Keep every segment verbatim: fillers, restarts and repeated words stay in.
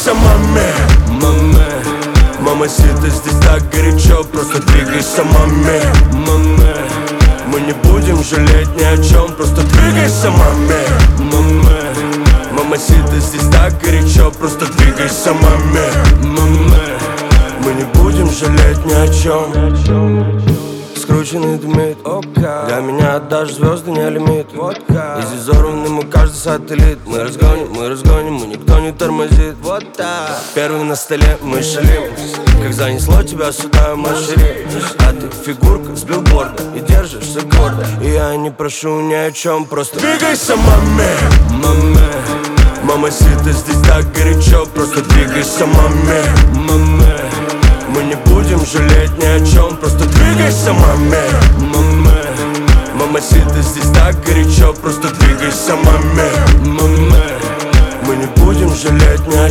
двигайся, маме, маме. Мамасита, здесь так горячо, просто двигайся, маме, маме. Мы не будем жалеть ни о чем, просто двигайся, маме, маме. Мамасита, здесь так горячо, просто двигайся, маме, маме. Мы не будем жалеть ни о чем. Скрученный дымит, для меня даже звезды не лимит. Изи взорванный мы каждый сателлит. Мы разгоним, мы разгоним, и никто не тормозит. Вот так. Первый на столе мы шалим. Как занесло тебя сюда, маршири. А ты фигурка с билборда и держишься гордо. И я не прошу ни о чем, просто двигайся, маме, маме. Мамасита, здесь так горячо, просто двигайся, маме, маме. Мы не будем жалеть ни о чем, просто двигайся, маме, маме. Мамасита, здесь так горячо, просто двигайся, маме, маме. Мы не будем жалеть ни о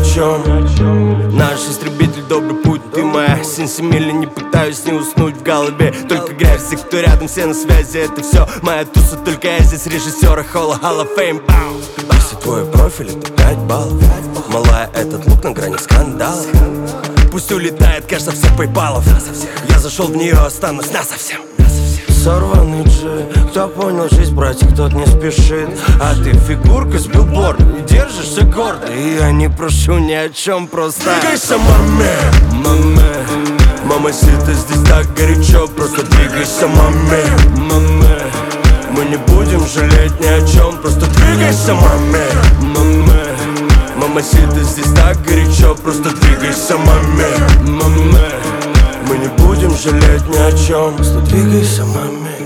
чем. Наш истребитель, добрый путь, ты моя сенсимили. Не пытаюсь не уснуть в голове, только грязь. Все, кто рядом, все на связи, это все моя туса. Только я здесь режиссера Холла Hall of Fame. Если твой профиль, это пять баллов. Малая, этот лук на грани скандала. Пусть улетает кэш со всех пейпалов. Я зашел в нее, останусь насовсем. Сорванный джи, кто понял жизнь, братик, тот не спешит. А ты фигурка с билборда и держишься гордо. И я не прошу ни о чем, просто двигайся, маме, маме. Мамасита, здесь так горячо, просто двигайся, маме, маме. Мы не будем жалеть ни о чем, просто двигайся, маме, маме. Мамасита, здесь так горячо, просто двигайся, маме, маме. Мы не будем жалеть ни о чем, просто двигайся, маме.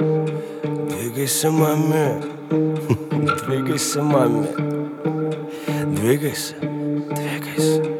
Двигайся, маме. Двигайся, маме. Двигайся, двигайся.